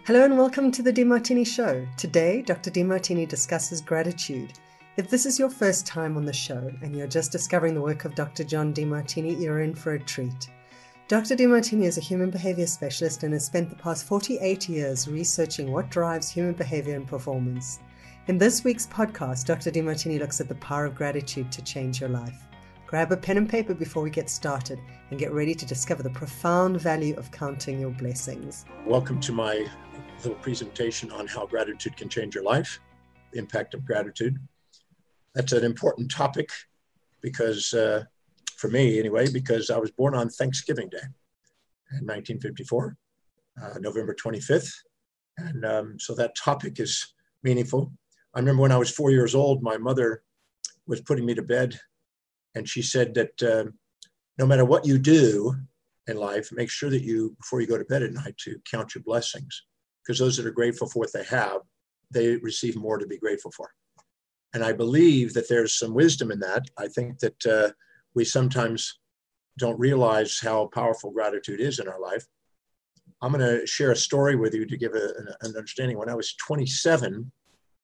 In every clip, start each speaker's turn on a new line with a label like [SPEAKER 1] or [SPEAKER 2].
[SPEAKER 1] Hello and welcome to the Demartini Show. Today, Dr. Demartini discusses gratitude. If this is your first time on the show and you're just discovering the work of Dr. John Demartini, you're in for a treat. Dr. Demartini is a human behavior specialist and has spent the past 48 years researching what drives human behavior and performance. In this week's podcast, Dr. Demartini looks at the power of gratitude to change your life. Grab a pen and paper before we get started and get ready to discover the profound value of counting your blessings.
[SPEAKER 2] Welcome to my little presentation on how gratitude can change your life, the impact of gratitude. That's an important topic because, for me anyway, because I was born on Thanksgiving Day in 1954, November 25th. And so that topic is meaningful. I remember when I was 4 years old, my mother was putting me to bed and she said that no matter what you do in life, make sure that you, before you go to bed at night, to count your blessings. Because those that are grateful for what they have, they receive more to be grateful for. And I believe that there's some wisdom in that. I think that we sometimes don't realize how powerful gratitude is in our life. I'm going to share a story with you to give an understanding. When I was 27,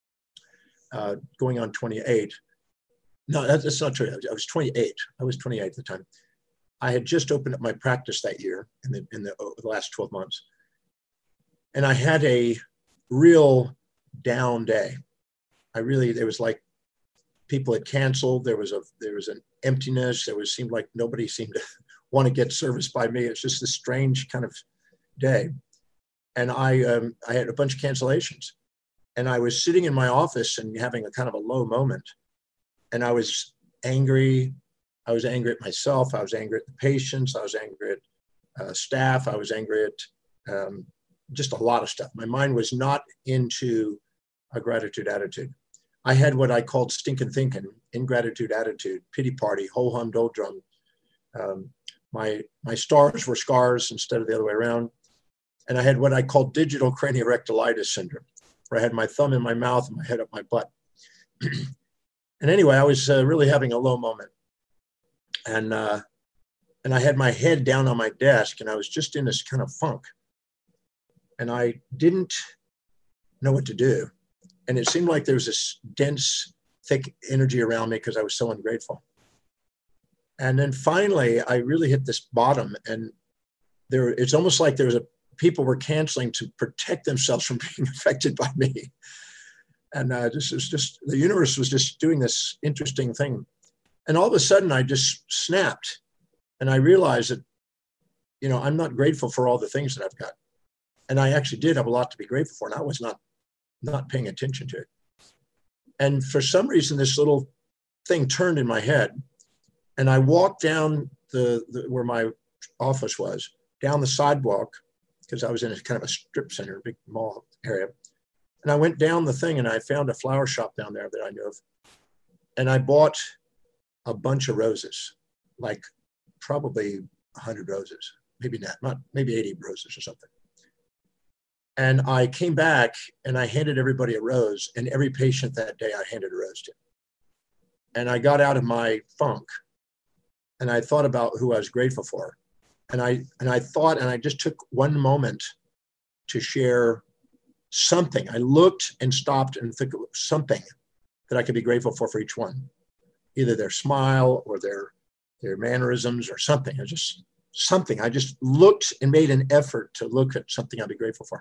[SPEAKER 2] going on 28, no, that's not true. I was 28. I was 28 at the time. I had just opened up my practice that year in the last 12 months. And I had a real down day. There was like people had canceled. There was an emptiness. Seemed like nobody seemed to want to get serviced by me. It's just this strange kind of day. And I had a bunch of cancellations. And I was sitting in my office and having a kind of a low moment. And I was angry. I was angry at myself. I was angry at the patients. I was angry at staff. I was angry at just a lot of stuff. My mind was not into a gratitude attitude. I had what I called stinking thinking, ingratitude attitude, pity party, ho hum doldrum. My stars were scars instead of the other way around. And I had what I called digital craniorectalitis syndrome, where I had my thumb in my mouth and my head up my butt. And anyway, I was really having a low moment. And I had my head down on my desk and I was just in this kind of funk. And I didn't know what to do. And it seemed like there was this dense, thick energy around me because I was so ungrateful. And then finally, I really hit this bottom. And it's almost like people were canceling to protect themselves from being affected by me. And the universe was just doing this interesting thing. And all of a sudden, I just snapped. And I realized that, I'm not grateful for all the things that I've got. And I actually did have a lot to be grateful for, and I was not paying attention to it. And for some reason, this little thing turned in my head, and I walked down where my office was, down the sidewalk, because I was in a kind of a strip center, big mall area. And I went down the thing, and I found a flower shop down there that I knew of. And I bought a bunch of roses, like probably 100 roses, maybe not, maybe 80 roses or something. And I came back and I handed everybody a rose, and every patient that day I handed a rose to. And I got out of my funk and I thought about who I was grateful for. And I just took one moment to share something. I looked and stopped and think of something that I could be grateful for each one, either their smile or their mannerisms or something. I just looked and made an effort to look at something I'd be grateful for.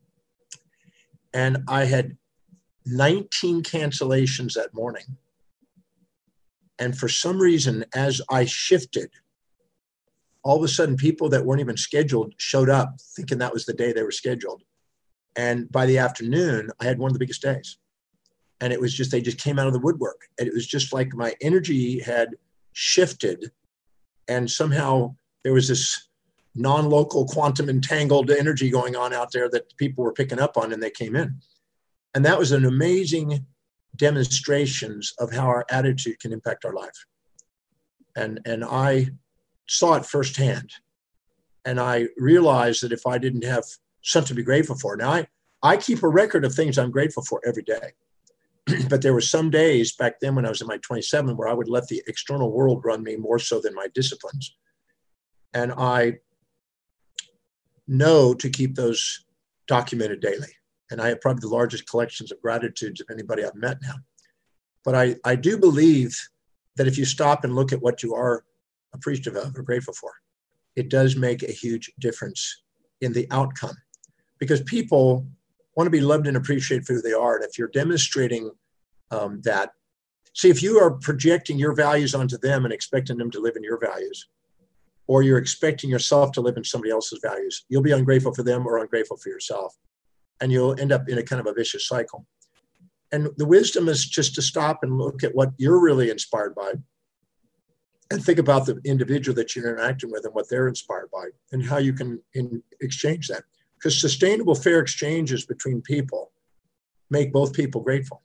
[SPEAKER 2] And I had 19 cancellations that morning. And for some reason, as I shifted, all of a sudden people that weren't even scheduled showed up thinking that was the day they were scheduled. And by the afternoon, I had one of the biggest days. And it was just, they just came out of the woodwork. And it was just like my energy had shifted. And somehow there was this non-local quantum entangled energy going on out there that people were picking up on, and they came in. And that was an amazing demonstrations of how our attitude can impact our life. And I saw it firsthand. And I realized that if I didn't have something to be grateful for, now I keep a record of things I'm grateful for every day. But there were some days back then when I was in my 27 where I would let the external world run me more so than my disciplines. And I know to keep those documented daily. And I have probably the largest collections of gratitudes of anybody I've met now. But I do believe that if you stop and look at what you are appreciative of or grateful for, it does make a huge difference in the outcome. Because people want to be loved and appreciated for who they are. And if you're demonstrating that, see, if you are projecting your values onto them and expecting them to live in your values, or you're expecting yourself to live in somebody else's values, you'll be ungrateful for them or ungrateful for yourself. And you'll end up in a kind of a vicious cycle. And the wisdom is just to stop and look at what you're really inspired by and think about the individual that you're interacting with and what they're inspired by and how you can exchange that. Because sustainable, fair exchanges between people make both people grateful.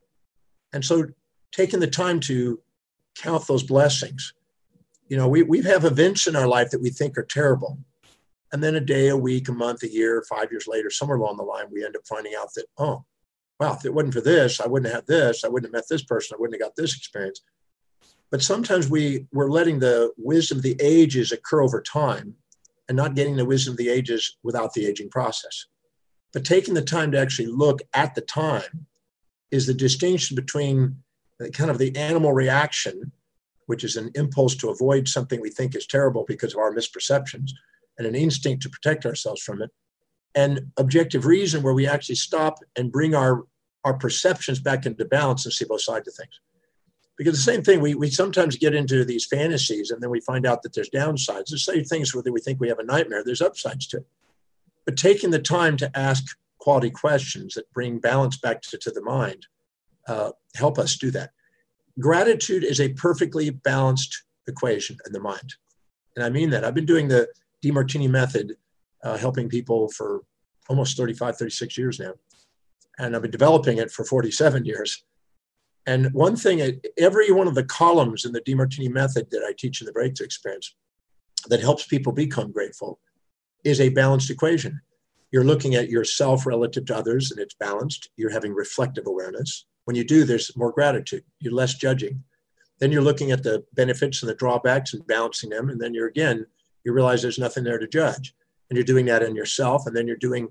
[SPEAKER 2] And so taking the time to count those blessings. You know, we have events in our life that we think are terrible. And then a day, a week, a month, a year, 5 years later, somewhere along the line, we end up finding out that, oh, wow, if it wasn't for this, I wouldn't have had this. I wouldn't have met this person. I wouldn't have got this experience. But sometimes we're letting the wisdom of the ages occur over time and not getting the wisdom of the ages without the aging process. But taking the time to actually look at the time is the distinction between kind of the animal reaction, which is an impulse to avoid something we think is terrible because of our misperceptions, and an instinct to protect ourselves from it, and objective reason, where we actually stop and bring our perceptions back into balance and see both sides of things. Because the same thing, we sometimes get into these fantasies and then we find out that there's downsides. There's certain things where we think we have a nightmare, there's upsides to it. But taking the time to ask quality questions that bring balance back to the mind help us do that. Gratitude is a perfectly balanced equation in the mind. And I mean that. I've been doing the Demartini method, helping people for almost 35, 36 years now. And I've been developing it for 47 years. And one thing, every one of the columns in the Demartini method that I teach in the Breakthrough Experience that helps people become grateful is a balanced equation. You're looking at yourself relative to others and it's balanced. You're having reflective awareness. When you do, there's more gratitude. You're less judging. Then you're looking at the benefits and the drawbacks and balancing them. And then you realize there's nothing there to judge. And you're doing that in yourself. And then you're taking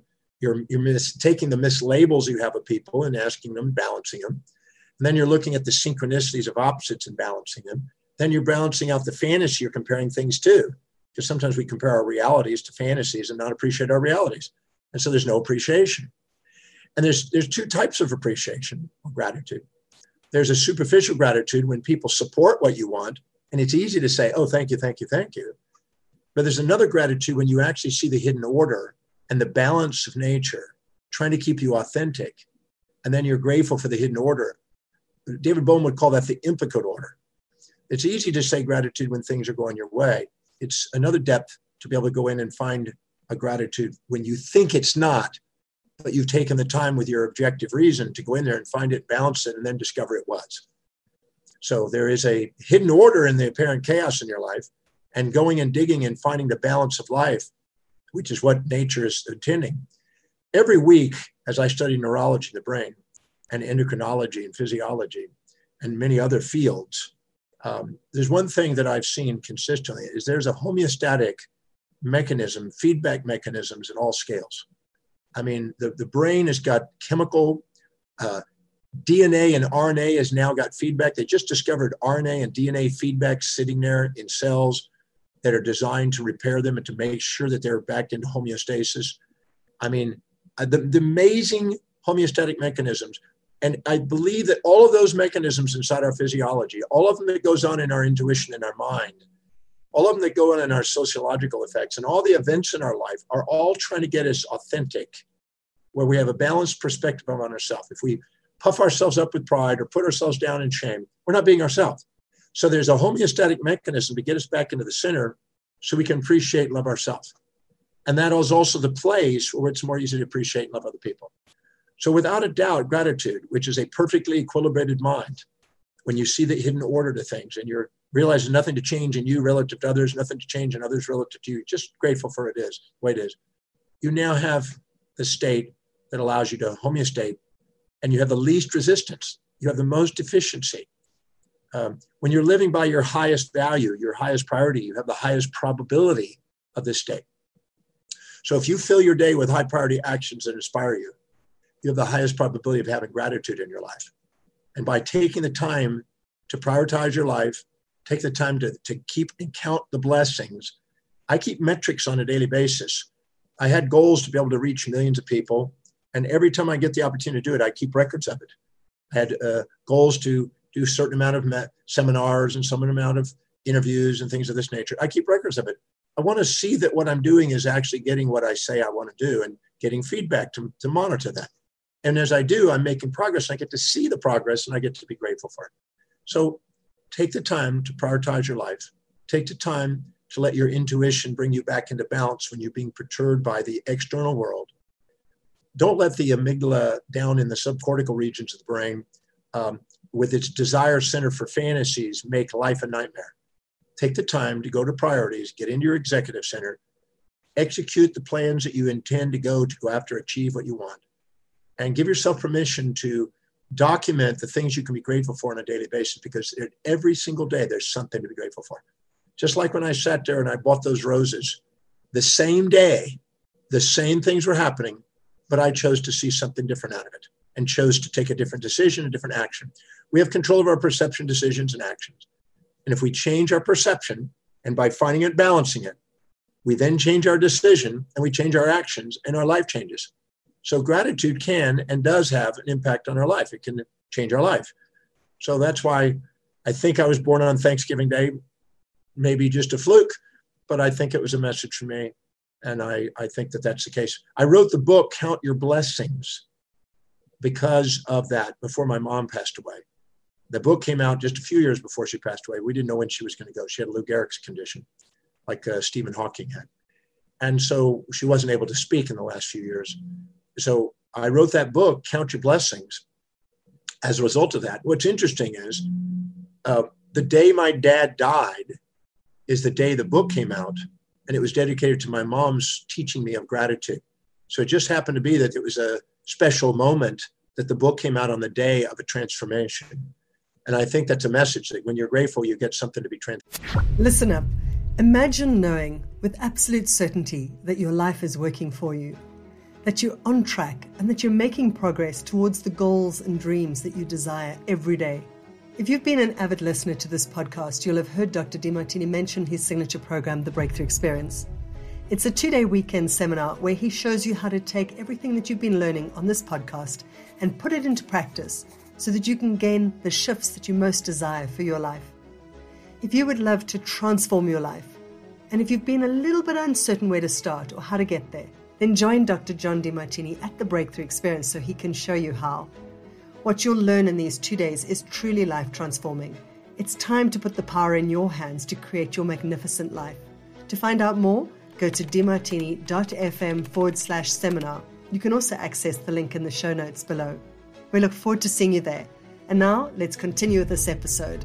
[SPEAKER 2] the mislabels you have of people and asking them, balancing them. And then you're looking at the synchronicities of opposites and balancing them. Then you're balancing out the fantasy you're comparing things to. Because sometimes we compare our realities to fantasies and not appreciate our realities. And so there's no appreciation. And there's two types of appreciation or gratitude. There's a superficial gratitude when people support what you want. And it's easy to say, oh, thank you, thank you, thank you. But there's another gratitude when you actually see the hidden order and the balance of nature trying to keep you authentic. And then you're grateful for the hidden order. David Bohm would call that the implicate order. It's easy to say gratitude when things are going your way. It's another depth to be able to go in and find a gratitude when you think it's not, but you've taken the time with your objective reason to go in there and find it, balance it, and then discover it was. So there is a hidden order in the apparent chaos in your life, and going and digging and finding the balance of life, which is what nature is intending. Every week, as I study neurology, the brain, and endocrinology and physiology, and many other fields, there's one thing that I've seen consistently is there's a homeostatic mechanism, feedback mechanisms at all scales. I mean, the brain has got chemical, DNA and RNA has now got feedback. They just discovered RNA and DNA feedback sitting there in cells that are designed to repair them and to make sure that they're back into homeostasis. I mean, the amazing homeostatic mechanisms. And I believe that all of those mechanisms inside our physiology, all of them that goes on in our intuition and our mind, all of them that go on in our sociological effects, and all the events in our life are all trying to get us authentic, where we have a balanced perspective on ourselves. If we puff ourselves up with pride or put ourselves down in shame, we're not being ourselves. So there's a homeostatic mechanism to get us back into the center so we can appreciate and love ourselves. And that is also the place where it's more easy to appreciate and love other people. So without a doubt, gratitude, which is a perfectly equilibrated mind, when you see the hidden order to things and you're realizing nothing to change in you relative to others, nothing to change in others relative to you, just grateful for it is, the way it is. You now have the state that allows you to homeostate, and you have the least resistance. You have the most efficiency. When you're living by your highest value, your highest priority, you have the highest probability of this state. So if you fill your day with high priority actions that inspire you, you have the highest probability of having gratitude in your life. And by taking the time to prioritize your life, take the time to keep and count the blessings. I keep metrics on a daily basis. I had goals to be able to reach millions of people. And every time I get the opportunity to do it, I keep records of it. I had goals to do a certain amount of seminars and some amount of interviews and things of this nature. I keep records of it. I want to see that what I'm doing is actually getting what I say I want to do and getting feedback to monitor that. And as I do, I'm making progress. I get to see the progress and I get to be grateful for it. So take the time to prioritize your life. Take the time to let your intuition bring you back into balance when you're being perturbed by the external world. Don't let the amygdala down in the subcortical regions of the brain with its desire center for fantasies make life a nightmare. Take the time to go to priorities, get into your executive center, execute the plans that you intend to go after, achieve what you want, and give yourself permission to document the things you can be grateful for on a daily basis, because every single day there's something to be grateful for. Just like when I sat there and I bought those roses, the same day, the same things were happening, but I chose to see something different out of it and chose to take a different decision, a different action. We have control of our perception, decisions, and actions. And if we change our perception, and by finding it, balancing it, we then change our decision and we change our actions and our life changes. So gratitude can and does have an impact on our life. It can change our life. So that's why I think I was born on Thanksgiving Day, maybe just a fluke, but I think it was a message for me. And I think that that's the case. I wrote the book, Count Your Blessings, because of that, before my mom passed away. The book came out just a few years before she passed away. We didn't know when she was going to go. She had Lou Gehrig's condition, like Stephen Hawking had. And so she wasn't able to speak in the last few years. So I wrote that book, Count Your Blessings, as a result of that. What's interesting is the day my dad died is the day the book came out, and it was dedicated to my mom's teaching me of gratitude. So it just happened to be that it was a special moment that the book came out on the day of a transformation. And I think that's a message that when you're grateful, you get something to be transformed.
[SPEAKER 1] Listen up. Imagine knowing with absolute certainty that your life is working for you, that you're on track, and that you're making progress towards the goals and dreams that you desire every day. If you've been an avid listener to this podcast, you'll have heard Dr. Demartini mention his signature program, The Breakthrough Experience. It's a 2-day weekend seminar where he shows you how to take everything that you've been learning on this podcast and put it into practice so that you can gain the shifts that you most desire for your life. If you would love to transform your life, and if you've been a little bit uncertain where to start or how to get there, then join Dr. John Demartini at The Breakthrough Experience so he can show you how. What you'll learn in these 2 days is truly life transforming. It's time to put the power in your hands to create your magnificent life. To find out more, go to demartini.fm/seminar. You can also access the link in the show notes below. We look forward to seeing you there. And now, let's continue with this episode.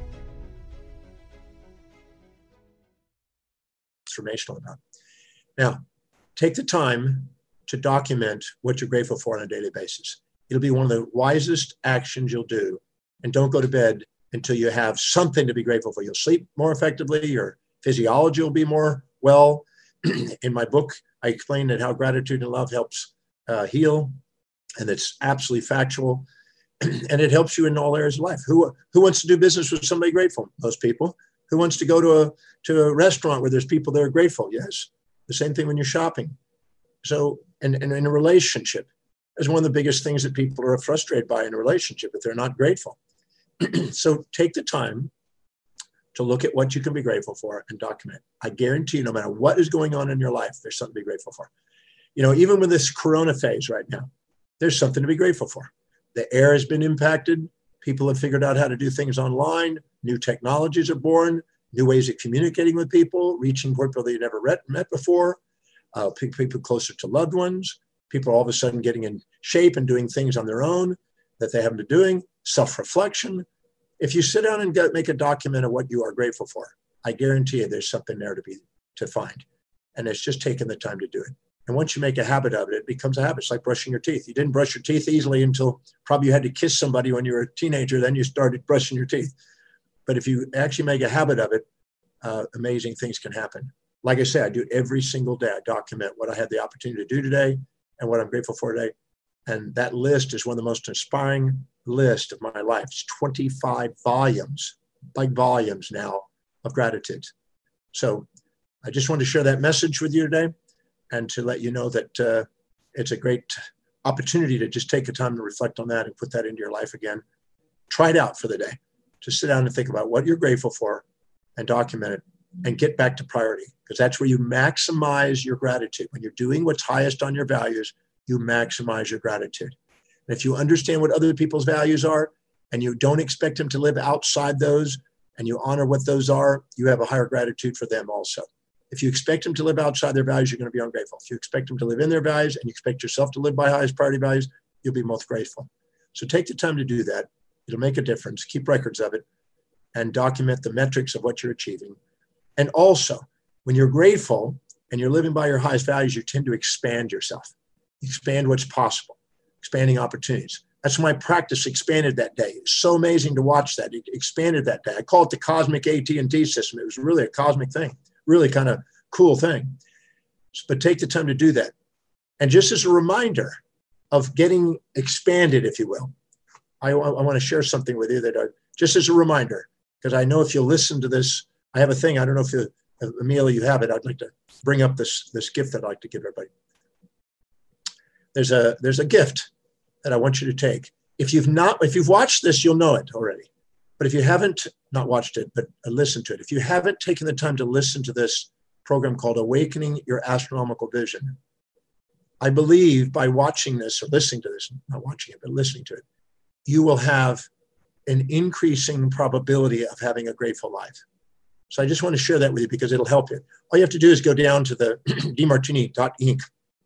[SPEAKER 2] Transformational about. Now, take the time to document what you're grateful for on a daily basis. It'll be one of the wisest actions you'll do. And don't go to bed until you have something to be grateful for. You'll sleep more effectively. Your physiology will be more well. In my book, I explain that how gratitude and love helps heal. And it's absolutely factual. And it helps you in all areas of life. Who wants to do business with somebody grateful? Most people. Who wants to go to a restaurant where there's people that are grateful? Yes. The same thing when you're shopping. So, and in a relationship, is one of the biggest things that people are frustrated by in a relationship, if they're not grateful. So take the time to look at what you can be grateful for and document. I guarantee you, no matter what is going on in your life, there's something to be grateful for. You know, even with this Corona phase right now, there's something to be grateful for. The air has been impacted. People have figured out how to do things online. New technologies are born, new ways of communicating with people, reaching people that you never met before, people closer to loved ones. People are all of a sudden getting in shape and doing things on their own that they haven't been doing, self-reflection. If you sit down and make a document of what you are grateful for, I guarantee you there's something there to find. And it's just taking the time to do it. And once you make a habit of it, it becomes a habit. It's like brushing your teeth. You didn't brush your teeth easily until probably you had to kiss somebody when you were a teenager. Then you started brushing your teeth. But if you actually make a habit of it, amazing things can happen. like I said, I do it every single day. I document what I had the opportunity to do today and what I'm grateful for today. And that list is one of the most inspiring lists of my life. It's 25 volumes, like volumes now, of gratitude. So I just wanted to share that message with you today and to let you know that it's a great opportunity to just take the time to reflect on that and put that into your life again. Try it out for the day. Just sit down and think about what you're grateful for and document it and get back to priority, because that's where you maximize your gratitude. When you're doing what's highest on your values, you maximize your gratitude. And if you understand what other people's values are and you don't expect them to live outside those and you honor what those are, you have a higher gratitude for them also. If you expect them to live outside their values, you're going to be ungrateful. If you expect them to live in their values and you expect yourself to live by highest priority values, you'll be most grateful. So take the time to do that. It'll make a difference. Keep records of it and document the metrics of what you're achieving. And also, when you're grateful and you're living by your highest values, you tend to expand yourself. Expand what's possible, expanding opportunities. That's my practice expanded that day. It's so amazing to watch that. It expanded that day. I call it the cosmic AT&T system. It was really a cosmic thing, really kind of cool thing. But take the time to do that. And just as a reminder of getting expanded, if you will, I want to share something with you that just as a reminder, because I know if you listen to this, I have a thing. I don't know if you, Amelia, you have it. I'd like to bring up this gift that I'd like to give everybody. There's a gift that I want you to take. If you've watched this, you'll know it already. But if you haven't not watched it, but listened to it, if you haven't taken the time to listen to this program called Awakening Your Astronomical Vision, I believe by watching this or listening to this, not watching it, but listening to it, you will have an increasing probability of having a grateful life. So I just want to share that with you because it'll help you. All you have to do is go down to the demartini.inc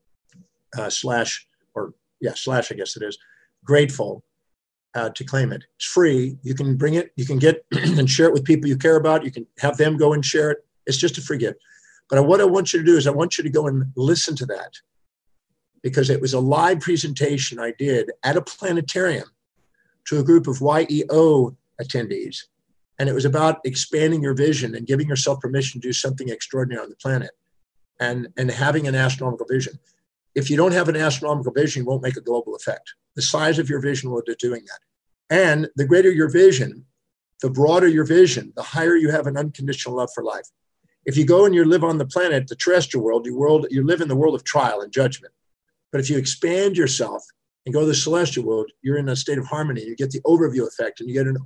[SPEAKER 2] slash, I guess it is, grateful to claim it. It's free. You can bring it, you can get and share it with people you care about. You can have them go and share it. It's just a free gift. But what I want you to do is I want you to go and listen to that, because it was a live presentation I did at a planetarium to a group of YEO attendees. And it was about expanding your vision and giving yourself permission to do something extraordinary on the planet and having an astronomical vision. If you don't have an astronomical vision, you won't make a global effect. The size of your vision will do doing that. And the greater your vision, the broader your vision, the higher you have an unconditional love for life. If you go and you live on the planet, the terrestrial world, you live in the world of trial and judgment. But if you expand yourself and go to the celestial world, you're in a state of harmony. You get the overview effect and you get an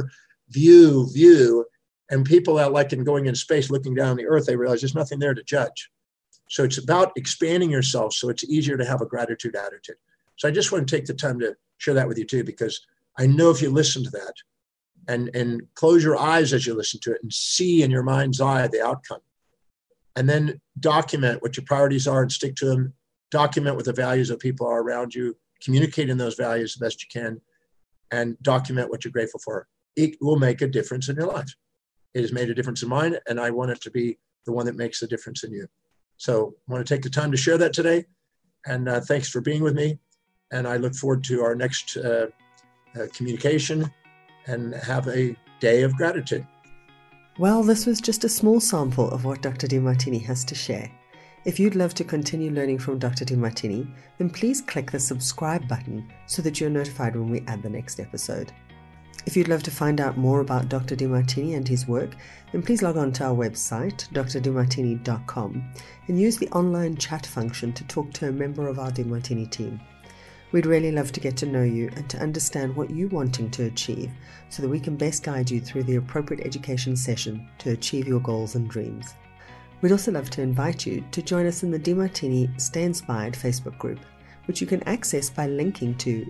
[SPEAKER 2] view, and people that like in going in space, looking down on the earth, they realize there's nothing there to judge. So it's about expanding yourself so it's easier to have a gratitude attitude. So I just want to take the time to share that with you too, because I know if you listen to that and close your eyes as you listen to it and see in your mind's eye the outcome, and then document what your priorities are and stick to them, document what the values of people are around you, communicate in those values the best you can, and document what you're grateful for. It will make a difference in your life. It has made a difference in mine, and I want it to be the one that makes the difference in you. So I want to take the time to share that today, and thanks for being with me, and I look forward to our next communication, and have a day of gratitude.
[SPEAKER 1] Well, this was just a small sample of what Dr. Demartini has to share. If you'd love to continue learning from Dr. Demartini, then please click the subscribe button so that you're notified when we add the next episode. If you'd love to find out more about Dr. Demartini and his work, then please log on to our website, drdemartini.com, and use the online chat function to talk to a member of our Demartini team. We'd really love to get to know you and to understand what you're wanting to achieve so that we can best guide you through the appropriate education session to achieve your goals and dreams. We'd also love to invite you to join us in the Demartini Stay Inspired Facebook group, which you can access by linking to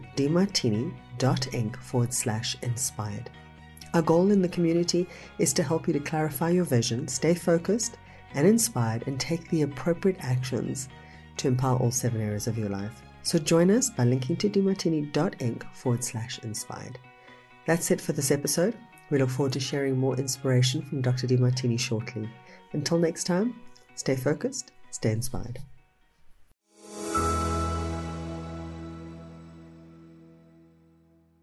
[SPEAKER 1] demartini.inc/inspired. Our goal in the community is to help you to clarify your vision, stay focused and inspired, and take the appropriate actions to empower all 7 areas of your life. So join us by linking to demartini.inc/inspired. That's it for this episode. We look forward to sharing more inspiration from Dr. Demartini shortly. Until next time, stay focused, stay inspired.